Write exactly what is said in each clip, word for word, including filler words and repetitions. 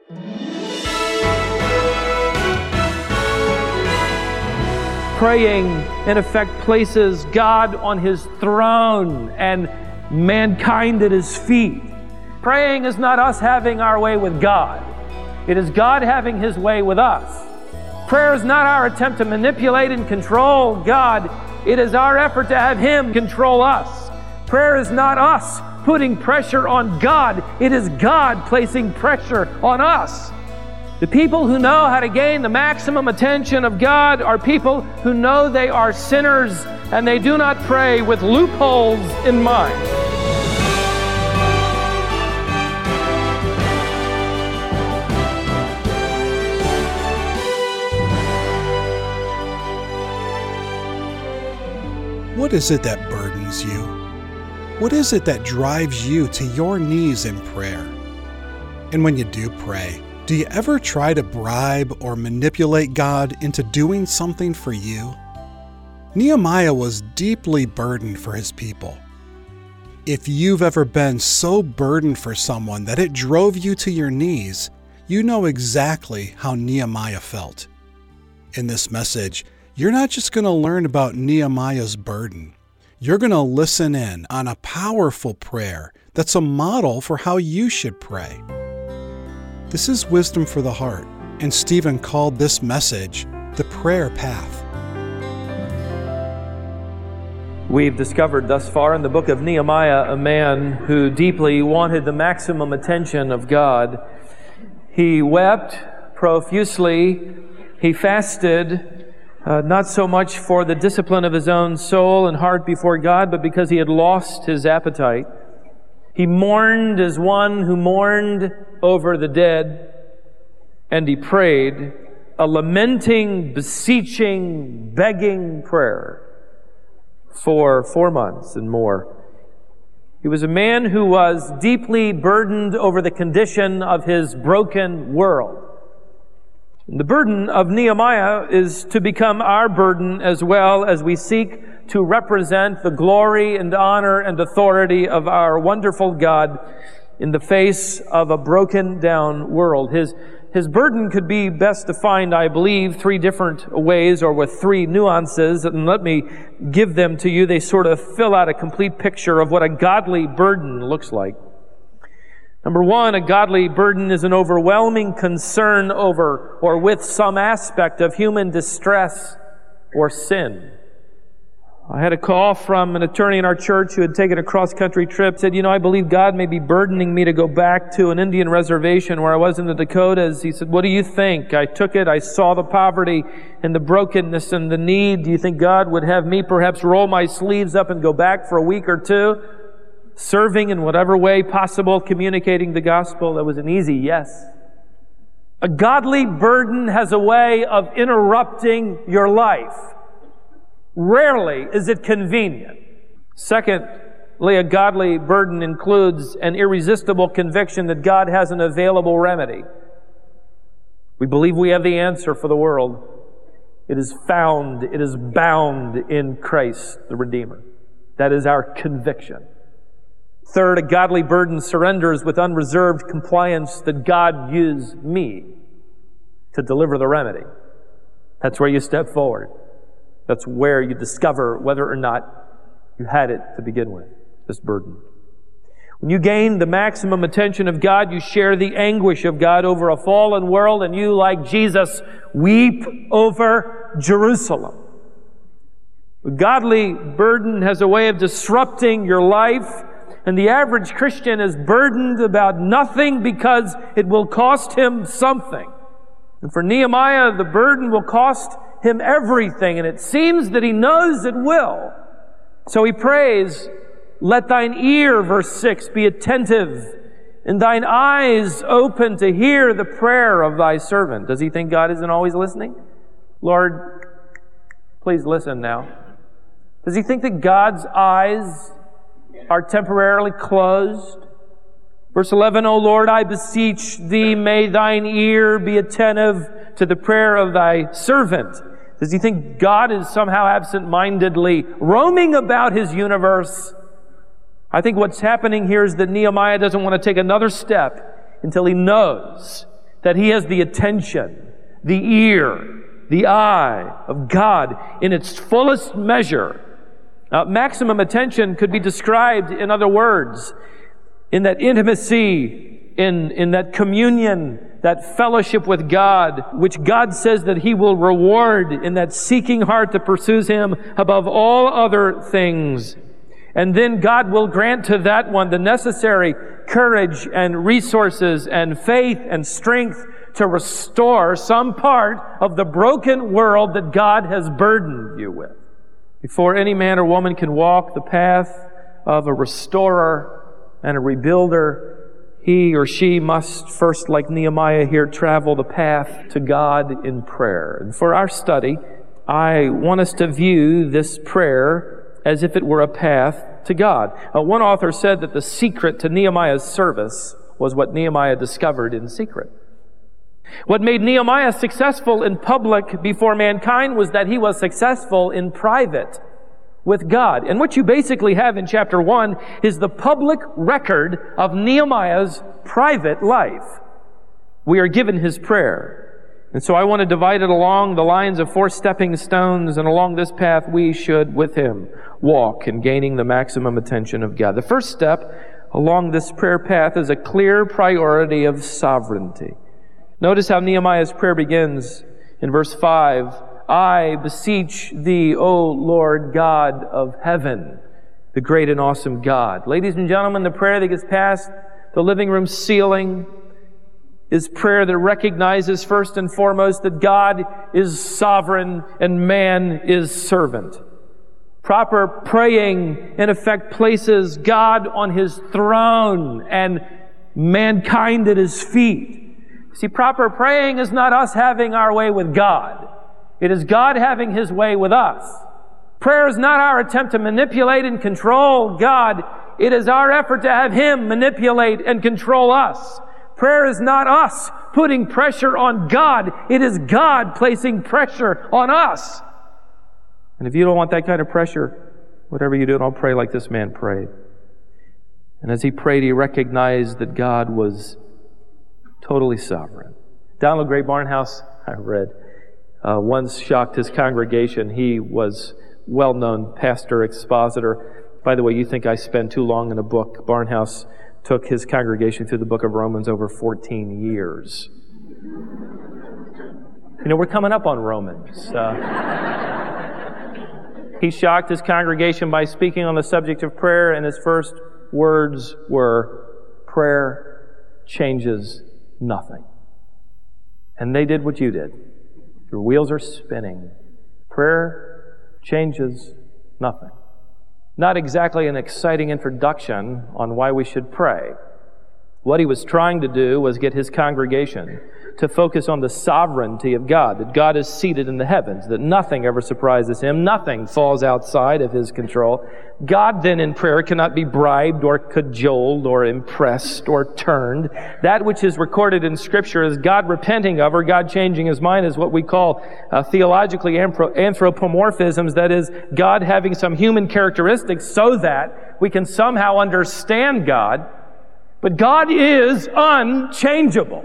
Praying, in effect, places God on His throne and mankind at His feet. Praying is not us having our way with God. It is God having His way with us. Prayer is not our attempt to manipulate and control God. It is our effort to have Him control us. Prayer is not us putting pressure on God. It is God placing pressure on us. The people who know how to gain the maximum attention of God are people who know they are sinners and they do not pray with loopholes in mind. What is it that burdens you? What is it that drives you to your knees in prayer? And when you do pray, do you ever try to bribe or manipulate God into doing something for you? Nehemiah was deeply burdened for his people. If you've ever been so burdened for someone that it drove you to your knees, you know exactly how Nehemiah felt. In this message, you're not just going to learn about Nehemiah's burden. You're going to listen in on a powerful prayer that's a model for how you should pray. This is Wisdom for the Heart, and Stephen called this message the prayer path. We've discovered thus far in the book of Nehemiah a man who deeply wanted the maximum attention of God. He wept profusely. He fasted, uh, not so much for the discipline of his own soul and heart before God, but because he had lost his appetite. He mourned as one who mourned over the dead, and he prayed a lamenting, beseeching, begging prayer for four months and more. He was a man who was deeply burdened over the condition of his broken world. And the burden of Nehemiah is to become our burden as well as we seek to represent the glory and honor and authority of our wonderful God in the face of a broken down world. His, his burden could be best defined, I believe, three different ways or with three nuances, and let me give them to you. They sort of fill out a complete picture of what a godly burden looks like. Number one, a godly burden is an overwhelming concern over or with some aspect of human distress or sin. I had a call from an attorney in our church who had taken a cross-country trip, said, you know, I believe God may be burdening me to go back to an Indian reservation where I was in the Dakotas. He said, what do you think? I took it, I saw the poverty and the brokenness and the need. Do you think God would have me perhaps roll my sleeves up and go back for a week or two, serving in whatever way possible, communicating the gospel? That was an easy yes. A godly burden has a way of interrupting your life. Rarely is it convenient. Secondly, a godly burden includes an irresistible conviction that God has an available remedy. We believe we have the answer for the world. It is found, it is bound in Christ the Redeemer. That is our conviction. Third, a godly burden surrenders with unreserved compliance that God use me to deliver the remedy. That's where you step forward. That's where you discover whether or not you had it to begin with, this burden. When you gain the maximum attention of God, you share the anguish of God over a fallen world, and you, like Jesus, weep over Jerusalem. A godly burden has a way of disrupting your life, and the average Christian is burdened about nothing because it will cost him something. And for Nehemiah, the burden will cost him everything, and it seems that he knows it will. So he prays, let thine ear, verse six, be attentive, and thine eyes open to hear the prayer of thy servant. Does he think God isn't always listening? Lord, please listen now. Does he think that God's eyes are temporarily closed? Verse eleven, O Lord, I beseech thee, may thine ear be attentive to the prayer of thy servant. Does he think God is somehow absent-mindedly roaming about his universe? I think what's happening here is that Nehemiah doesn't want to take another step until he knows that he has the attention, the ear, the eye of God in its fullest measure. Uh, maximum attention could be described, in other words, in that intimacy, in, in that communion, that fellowship with God, which God says that he will reward in that seeking heart that pursues him above all other things. And then God will grant to that one the necessary courage and resources and faith and strength to restore some part of the broken world that God has burdened you with. Before any man or woman can walk the path of a restorer and a rebuilder, he or she must first, like Nehemiah here, travel the path to God in prayer. And for our study, I want us to view this prayer as if it were a path to God. Uh, one author said that the secret to Nehemiah's service was what Nehemiah discovered in secret. What made Nehemiah successful in public before mankind was that he was successful in private with God. And what you basically have in chapter one is the public record of Nehemiah's private life. We are given his prayer. And so I want to divide it along the lines of four stepping stones, and along this path we should, with him, walk in gaining the maximum attention of God. The first step along this prayer path is a clear priority of sovereignty. Notice how Nehemiah's prayer begins in verse five. I beseech thee, O Lord God of heaven, the great and awesome God. Ladies and gentlemen, the prayer that gets past the living room ceiling is prayer that recognizes first and foremost that God is sovereign and man is servant. Proper praying, in effect, places God on his throne and mankind at his feet. See, proper praying is not us having our way with God. It is God having his way with us. Prayer is not our attempt to manipulate and control God. It is our effort to have him manipulate and control us. Prayer is not us putting pressure on God. It is God placing pressure on us. And if you don't want that kind of pressure, whatever you do, don't pray like this man prayed. And as he prayed, he recognized that God was totally sovereign. Donald Gray Barnhouse, I read, uh, once shocked his congregation. He was well-known pastor, expositor. By the way, you think I spend too long in a book. Barnhouse took his congregation through the book of Romans over fourteen years. You know, we're coming up on Romans. Uh, he shocked his congregation by speaking on the subject of prayer, and his first words were, prayer changes nothing. And they did what you did. Your wheels are spinning. Prayer changes nothing. Not exactly an exciting introduction on why we should pray. What he was trying to do was get his congregation to focus on the sovereignty of God, that God is seated in the heavens, that nothing ever surprises him, nothing falls outside of his control. God then in prayer cannot be bribed or cajoled or impressed or turned. That which is recorded in Scripture as God repenting of or God changing his mind is what we call uh, theologically anthropomorphisms, that is, God having some human characteristics so that we can somehow understand God. But God is unchangeable.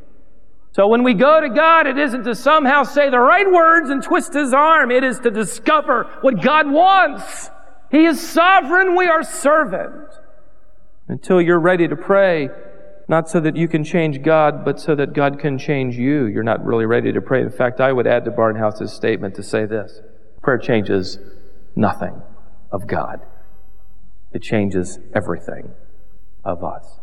So when we go to God, it isn't to somehow say the right words and twist his arm. It is to discover what God wants. He is sovereign. We are servant. Until you're ready to pray, not so that you can change God, but so that God can change you, you're not really ready to pray. In fact, I would add to Barnhouse's statement to say this. Prayer changes nothing of God. It changes everything of us.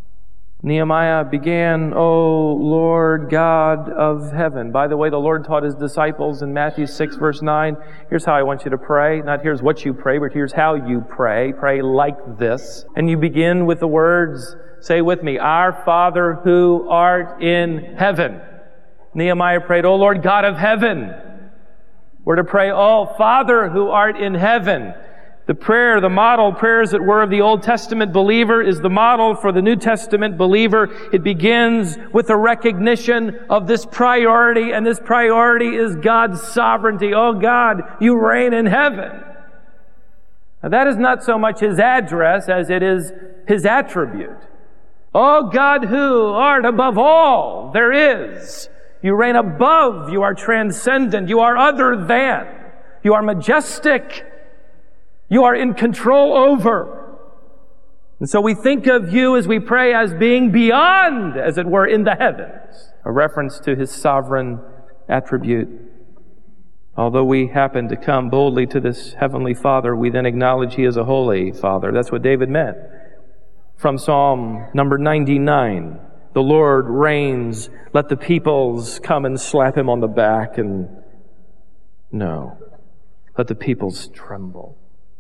Nehemiah began, O Lord God of heaven. By the way, the Lord taught his disciples in Matthew six, verse nine, here's how I want you to pray. Not here's what you pray, but here's how you pray. Pray like this. And you begin with the words, say with me, Our Father who art in heaven. Nehemiah prayed, O Lord God of heaven. We're to pray, O Father who art in heaven. The prayer, the model prayer, as it were, of the Old Testament believer is the model for the New Testament believer. It begins with a recognition of this priority, and this priority is God's sovereignty. Oh God, you reign in heaven. Now that is not so much his address as it is his attribute. O God, who art above all there is. You reign above. You are transcendent. You are other than. You are majestic. You are in control over. And so we think of you as we pray as being beyond, as it were, in the heavens. A reference to His sovereign attribute. Although we happen to come boldly to this Heavenly Father, we then acknowledge He is a holy Father. That's what David meant. From Psalm number ninety-nine, the Lord reigns, let the peoples come and slap Him on the back, and no, let the peoples tremble.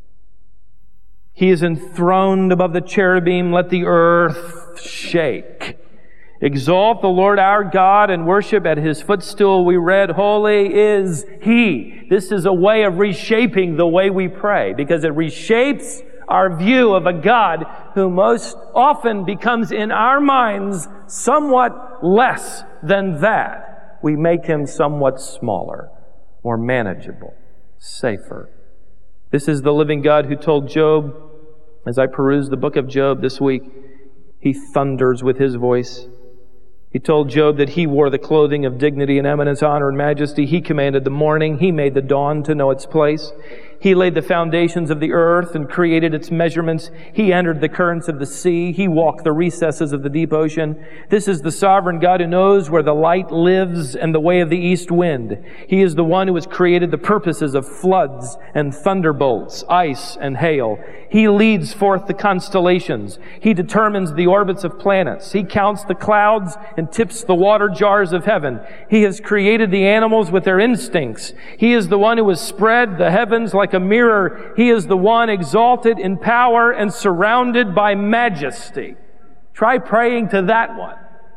He is enthroned above the cherubim, let the earth shake. Exalt the Lord our God and worship at His footstool. We read, holy is He. This is a way of reshaping the way we pray, because it reshapes our view of a God who most often becomes in our minds somewhat less than that. We make Him somewhat smaller, more manageable, safer. This is the living God who told Job, as I perused the book of Job this week, He thunders with His voice. He told Job that He wore the clothing of dignity and eminence, honor and majesty. He commanded the morning. He made the dawn to know its place. He laid the foundations of the earth and created its measurements. He entered the currents of the sea. He walked the recesses of the deep ocean. This is the sovereign God who knows where the light lives and the way of the east wind. He is the one who has created the purposes of floods and thunderbolts, ice and hail. He leads forth the constellations. He determines the orbits of planets. He counts the clouds and tips the water jars of heaven. He has created the animals with their instincts. He is the one who has spread the heavens like a mirror. He is the one exalted in power and surrounded by majesty. Try praying to that one.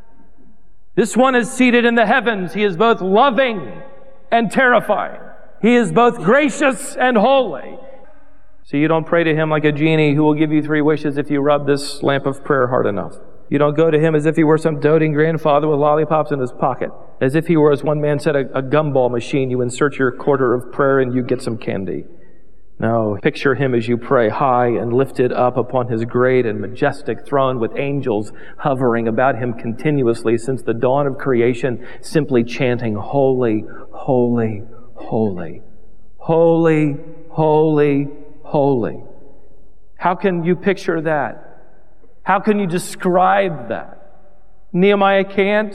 This one is seated in the heavens. He is both loving and terrifying. He is both gracious and holy. So you don't pray to Him like a genie who will give you three wishes if you rub this lamp of prayer hard enough. You don't go to Him as if He were some doting grandfather with lollipops in his pocket. As if He were, as one man said, a, a gumball machine. You insert your quarter of prayer and you get some candy. No, picture Him as you pray, high and lifted up upon His great and majestic throne, with angels hovering about Him continuously since the dawn of creation, simply chanting, holy, holy, holy, holy, holy, holy. How can you picture that? How can you describe that? Nehemiah can't.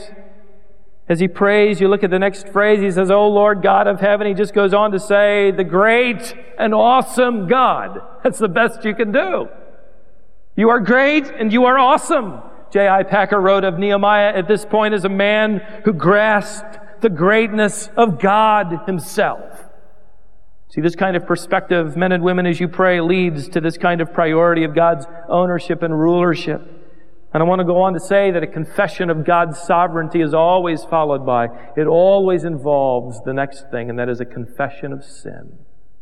As he prays, you look at the next phrase, he says, O Lord God of heaven. He just goes on to say, the great and awesome God. That's the best you can do. You are great and you are awesome. J I Packer wrote of Nehemiah at this point as a man who grasped the greatness of God Himself. See, this kind of perspective, men and women, as you pray, leads to this kind of priority of God's ownership and rulership. And I want to go on to say that a confession of God's sovereignty is always followed by, it always involves the next thing, and that is a confession of sin.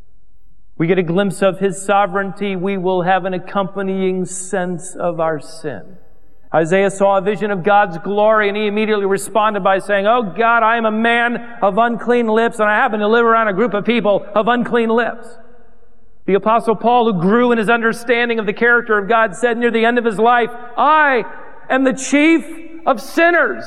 We get a glimpse of His sovereignty, we will have an accompanying sense of our sin. Isaiah saw a vision of God's glory, and he immediately responded by saying, Oh God, I am a man of unclean lips, and I happen to live around a group of people of unclean lips. The Apostle Paul, who grew in his understanding of the character of God, said near the end of his life, I am the chief of sinners.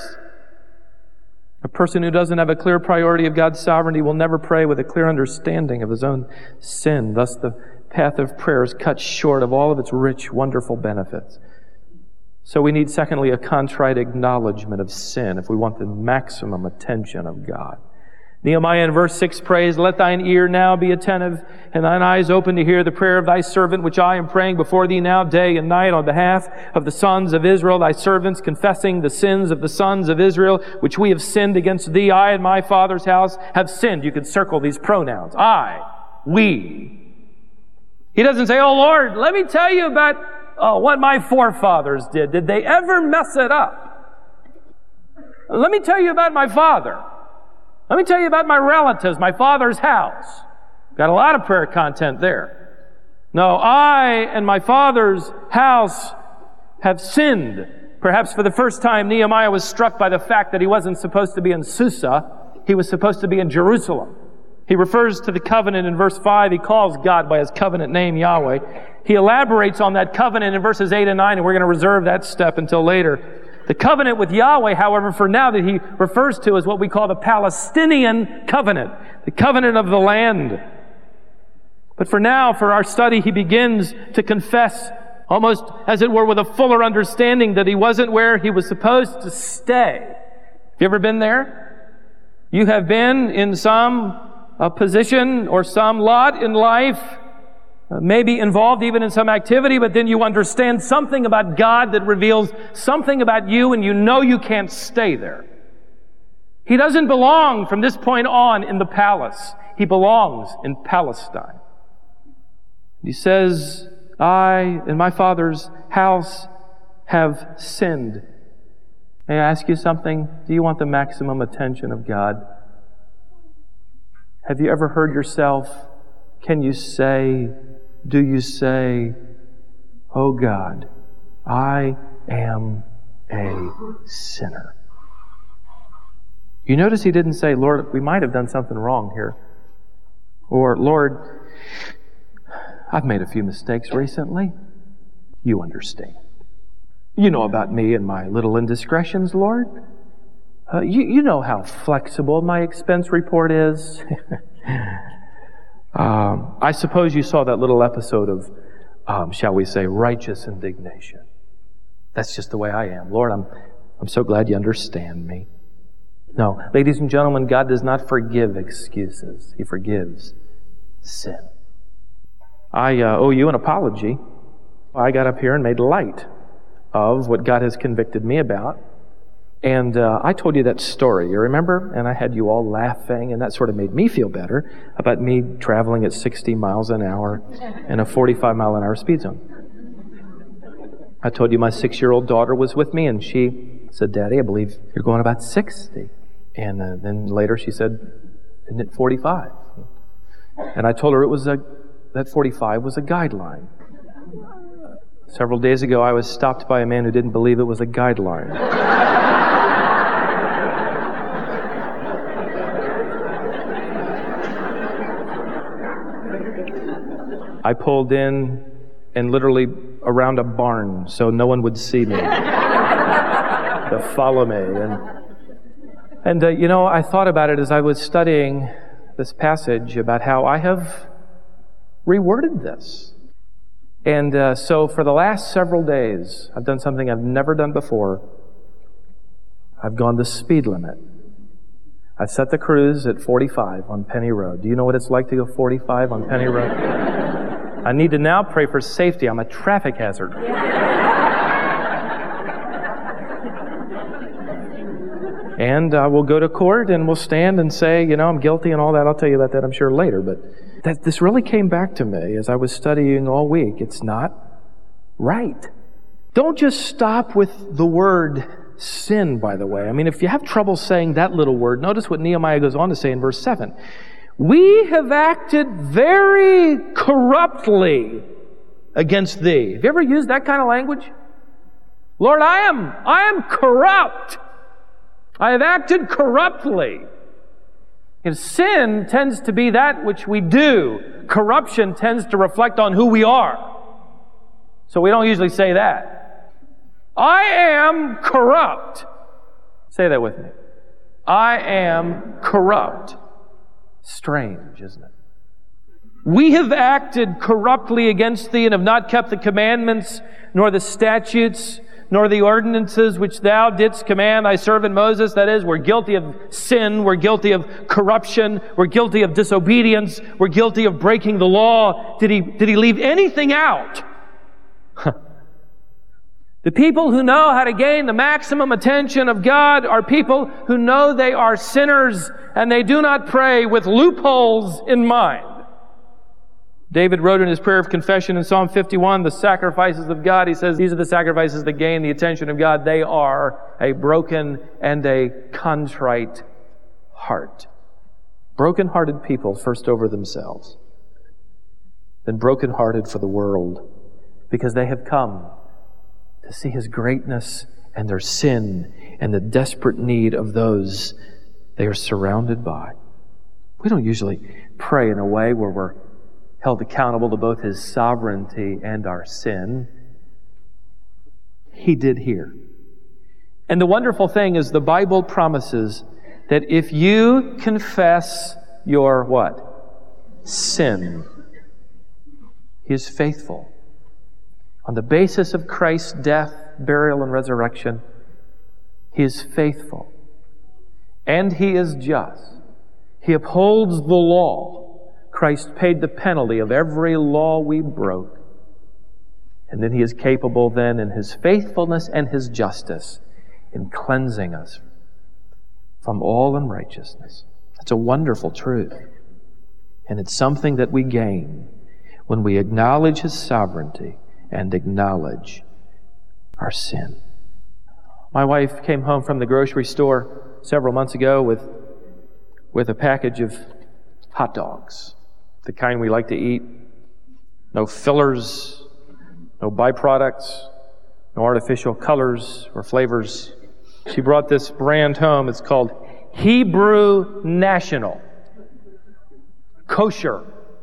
A person who doesn't have a clear priority of God's sovereignty will never pray with a clear understanding of his own sin. Thus, the path of prayer is cut short of all of its rich, wonderful benefits. So we need, secondly, a contrite acknowledgement of sin if we want the maximum attention of God. Nehemiah in verse six prays, Let thine ear now be attentive, and thine eyes open to hear the prayer of thy servant, which I am praying before thee now day and night on behalf of the sons of Israel, thy servants, confessing the sins of the sons of Israel, which we have sinned against thee. I and my father's house have sinned. You could circle these pronouns. I, we. He doesn't say, Oh Lord, let me tell you about oh, what my forefathers did. Did they ever mess it up? Let me tell you about my father. Let me tell you about my relatives, my father's house. Got a lot of prayer content there. No, I and my father's house have sinned. Perhaps for the first time, Nehemiah was struck by the fact that he wasn't supposed to be in Susa. He was supposed to be in Jerusalem. He refers to the covenant in verse five. He calls God by His covenant name, Yahweh. He elaborates on that covenant in verses eight and nine, and we're going to reserve that step until later. The covenant with Yahweh, however, for now that he refers to is what we call the Palestinian covenant, the covenant of the land. But for now, for our study, he begins to confess, almost as it were with a fuller understanding, that he wasn't where he was supposed to stay. Have you ever been there? You have been in some uh, position or some lot in life, Uh, maybe involved even in some activity, but then you understand something about God that reveals something about you, and you know you can't stay there. He doesn't belong from this point on in the palace. He belongs in Palestine. He says, I, in my Father's house, have sinned. May I ask you something? Do you want the maximum attention of God? Have you ever heard yourself? Can you say, do you say, oh God, I am a sinner? You notice he didn't say, Lord, we might have done something wrong here. Or, Lord, I've made a few mistakes recently. You understand. You know about me and my little indiscretions, Lord. Uh, you, you know how flexible my expense report is. Um, I suppose you saw that little episode of, um, shall we say, righteous indignation. That's just the way I am. Lord, I'm, I'm so glad you understand me. No, ladies and gentlemen, God does not forgive excuses. He forgives sin. I uh, owe you an apology. I got up here and made light of what God has convicted me about. And uh, I told you that story, you remember? And I had you all laughing, and that sort of made me feel better about me traveling at sixty miles an hour in a forty-five mile an hour speed zone. I told you my six-year-old daughter was with me, and she said, Daddy, I believe you're going about sixty. And uh, then later she said, isn't it forty-five? And I told her it was a that forty-five was a guideline. Several days ago, I was stopped by a man who didn't believe it was a guideline. I pulled in and literally around a barn so no one would see me to follow me. And, and uh, you know, I thought about it as I was studying this passage about how I have reworded this. And uh, so for the last several days, I've done something I've never done before. I've gone the speed limit. I've set the cruise at forty-five on Penny Road. Do you know what it's like to go forty-five on Penny Road? I need to now pray for safety. I'm a traffic hazard. And uh, we'll go to court and we'll stand and say, you know, I'm guilty and all that. I'll tell you about that, I'm sure, later. But that this really came back to me as I was studying all week. It's not right. Don't just stop with the word sin, by the way. I mean, if you have trouble saying that little word, notice what Nehemiah goes on to say in verse seven. We have acted very corruptly against thee. Have you ever used that kind of language? Lord, I am, I am corrupt. I have acted corruptly. And sin tends to be that which we do. Corruption tends to reflect on who we are. So we don't usually say that. I am corrupt. Say that with me. I am corrupt. Strange, isn't it? We have acted corruptly against thee and have not kept the commandments, nor the statutes, nor the ordinances which thou didst command thy servant Moses. That is, we're guilty of sin, we're guilty of corruption, we're guilty of disobedience, we're guilty of breaking the law. Did he, did he leave anything out? The people who know how to gain the maximum attention of God are people who know they are sinners and they do not pray with loopholes in mind. David wrote in his prayer of confession in Psalm fifty-one, the sacrifices of God, he says, these are the sacrifices that gain the attention of God. They are a broken and a contrite heart. Broken-hearted people first over themselves, then broken-hearted for the world, because they have come to see His greatness and their sin and the desperate need of those they are surrounded by. We don't usually pray in a way where we're held accountable to both His sovereignty and our sin. He did here. And the wonderful thing is the Bible promises that if you confess your what? Sin, He is faithful. On the basis of Christ's death, burial, and resurrection, He is faithful. And He is just. He upholds the law. Christ paid the penalty of every law we broke. And then He is capable then in His faithfulness and His justice in cleansing us from all unrighteousness. It's a wonderful truth. And it's something that we gain when we acknowledge His sovereignty and acknowledge our sin. My wife came home from the grocery store several months ago with, with a package of hot dogs, the kind we like to eat. No fillers, no byproducts, no artificial colors or flavors. She brought this brand home. It's called Hebrew National Kosher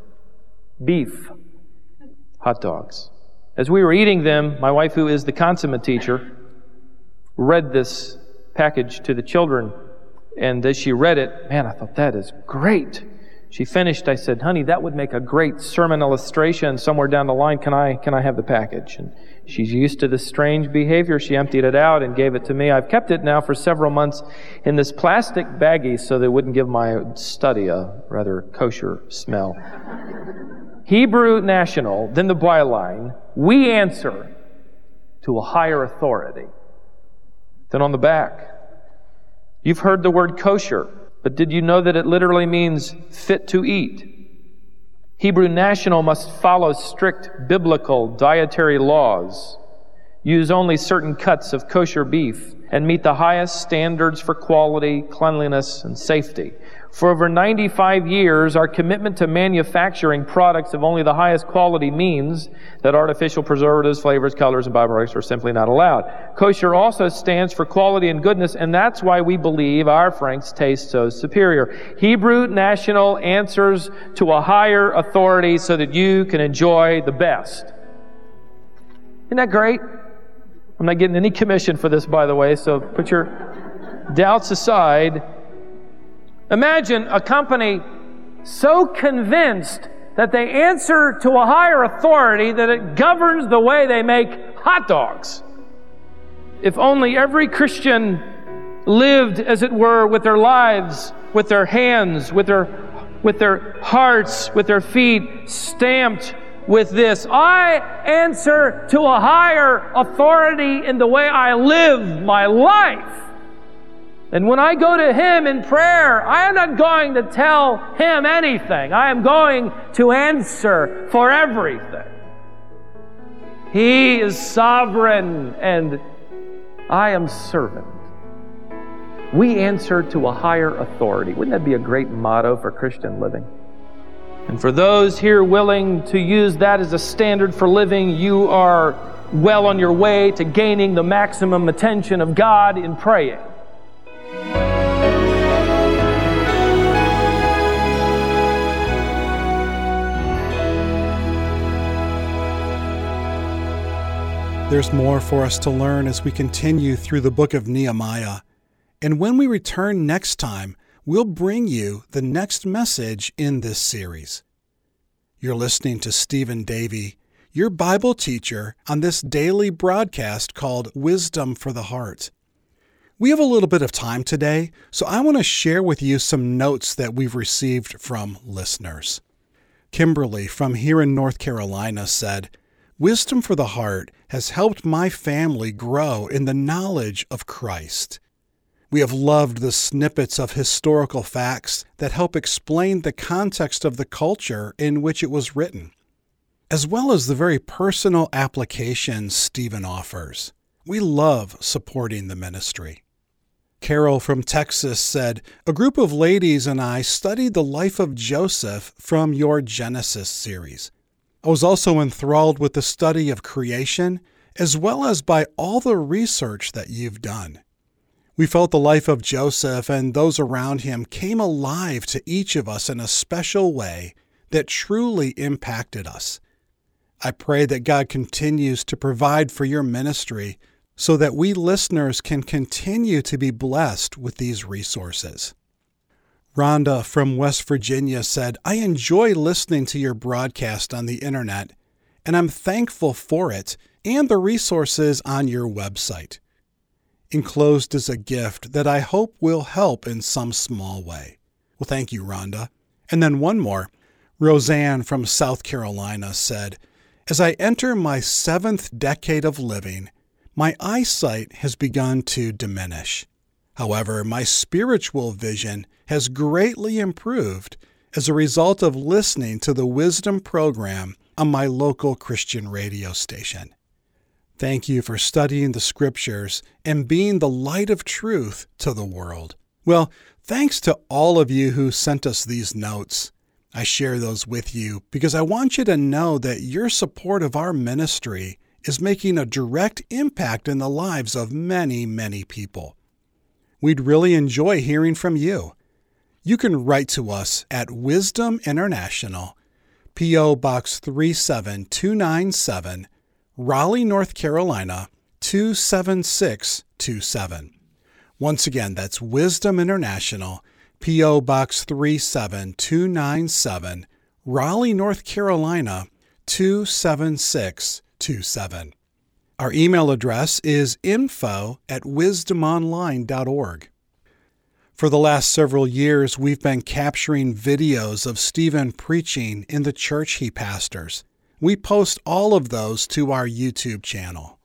Beef Hot Dogs. As we were eating them, my wife, who is the consummate teacher, read this package to the children. And as she read it, man, I thought, that is great. She finished, I said, honey, that would make a great sermon illustration somewhere down the line. Can I, can I have the package? And she's used to this strange behavior. She emptied it out and gave it to me. I've kept it now for several months in this plastic baggie so that it wouldn't give my study a rather kosher smell. Hebrew National, then the byline, we answer to a higher authority. Then on the back, you've heard the word kosher, but did you know that it literally means fit to eat? Hebrew National must follow strict biblical dietary laws, use only certain cuts of kosher beef, and meet the highest standards for quality, cleanliness, and safety. For over ninety-five years, our commitment to manufacturing products of only the highest quality means that artificial preservatives, flavors, colors, and byproducts are simply not allowed. Kosher also stands for quality and goodness, and that's why we believe our Franks taste so superior. Hebrew National answers to a higher authority so that you can enjoy the best. Isn't that great? I'm not getting any commission for this, by the way, so put your doubts aside. Imagine a company so convinced that they answer to a higher authority that it governs the way they make hot dogs. If only every Christian lived, as it were, with their lives, with their hands, with their, with their hearts, with their feet stamped with this. I answer to a higher authority in the way I live my life. And when I go to Him in prayer, I am not going to tell Him anything. I am going to answer for everything. He is sovereign and I am servant. We answer to a higher authority. Wouldn't that be a great motto for Christian living? And for those here willing to use that as a standard for living, you are well on your way to gaining the maximum attention of God in praying. There's more for us to learn as we continue through the book of Nehemiah. And when we return next time, we'll bring you the next message in this series. You're listening to Stephen Davey, your Bible teacher, on this daily broadcast called Wisdom for the Heart. We have a little bit of time today, so I want to share with you some notes that we've received from listeners. Kimberly from here in North Carolina said, Wisdom for the Heart has helped my family grow in the knowledge of Christ. We have loved the snippets of historical facts that help explain the context of the culture in which it was written, as well as the very personal applications Stephen offers. We love supporting the ministry. Carol from Texas said, a group of ladies and I studied the life of Joseph from your Genesis series. I was also enthralled with the study of creation, as well as by all the research that you've done. We felt the life of Joseph and those around him came alive to each of us in a special way that truly impacted us. I pray that God continues to provide for your ministry so that we listeners can continue to be blessed with these resources. Rhonda from West Virginia said, I enjoy listening to your broadcast on the internet, and I'm thankful for it and the resources on your website. Enclosed is a gift that I hope will help in some small way. Well, thank you, Rhonda. And then one more. Roseanne from South Carolina said, as I enter my seventh decade of living, my eyesight has begun to diminish. However, my spiritual vision has greatly improved as a result of listening to the Wisdom program on my local Christian radio station. Thank you for studying the Scriptures and being the light of truth to the world. Well, thanks to all of you who sent us these notes. I share those with you because I want you to know that your support of our ministry is making a direct impact in the lives of many, many people. We'd really enjoy hearing from you. You can write to us at Wisdom International, P O. Box three seven two nine seven, Raleigh, North Carolina, two seven six two seven. Once again, that's Wisdom International, P O. Box three seven two nine seven, Raleigh, North Carolina, two seven six two seven. Our email address is info at wisdom online dot org. For the last several years, we've been capturing videos of Stephen preaching in the church he pastors. We post all of those to our YouTube channel.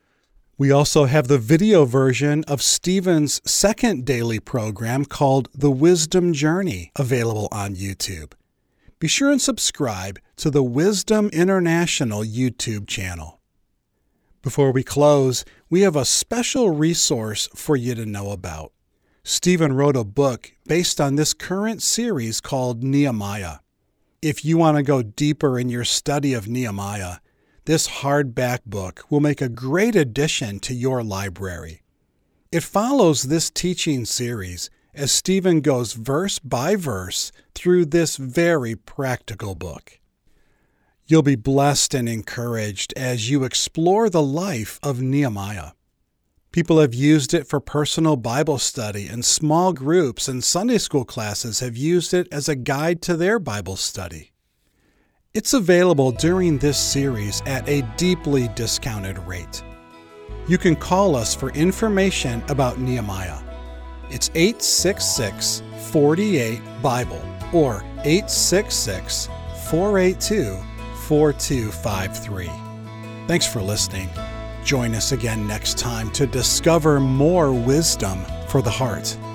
We also have the video version of Stephen's second daily program called The Wisdom Journey available on YouTube. Be sure and subscribe to the Wisdom International YouTube channel. Before we close, we have a special resource for you to know about. Stephen wrote a book based on this current series called Nehemiah. If you want to go deeper in your study of Nehemiah, this hardback book will make a great addition to your library. It follows this teaching series as Stephen goes verse by verse through this very practical book. You'll be blessed and encouraged as you explore the life of Nehemiah. People have used it for personal Bible study, and small groups and Sunday school classes have used it as a guide to their Bible study. It's available during this series at a deeply discounted rate. You can call us for information about Nehemiah. It's eight six six, four eight, Bible or eight six six, four eight two, four two five three. Thanks for listening. Join us again next time to discover more wisdom for the heart.